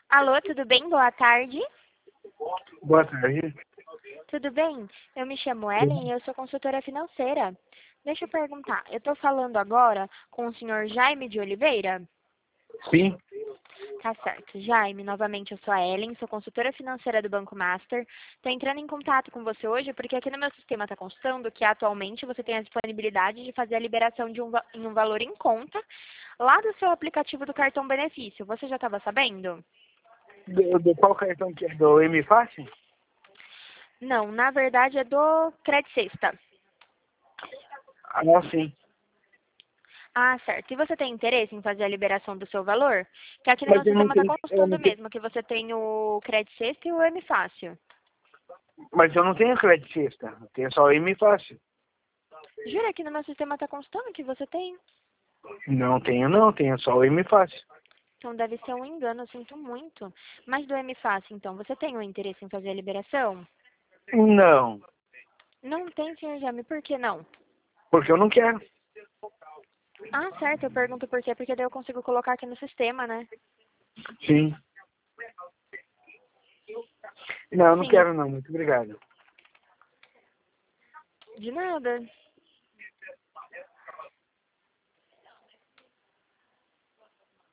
Alô, tudo bem? Boa tarde. Boa tarde. Tudo bem? Eu me chamo Ellen e eu sou consultora financeira. Deixa eu perguntar, eu estou falando agora com o senhor Jaime de Oliveira? Sim, Tá certo. Jaime, novamente eu sou a Ellen, sou consultora financeira do Banco Master. Estou entrando em contato com você hoje porque aqui no meu sistema está constando que atualmente você tem a disponibilidade de fazer a liberação de em um valor em conta lá do seu aplicativo do cartão benefício. Você já estava sabendo? do qual cartão que é? Do MFácil? Não, na verdade é do Credit Sexta. Ah, sim. Ah, certo. E você tem interesse em fazer a liberação do seu valor? Que aqui no Mas meu sistema está eu constando não tenho, mesmo que você tem o Credit Sexta e o M Fácil. mas eu não tenho crédito sexta, eu tenho só o MFácil. Jura que no meu sistema está constando que você tem? Não, tenho só o MFácil. Então deve ser um engano, eu sinto muito. Mas do M Fácil, então, você tem o interesse em fazer a liberação? Não, Não tem, senhor Jaime, por que não? porque eu não quero. Ah, certo, eu pergunto por quê, porque daí eu consigo colocar aqui no sistema, né? Sim. Não, eu não Sim, quero não, muito obrigado. de nada.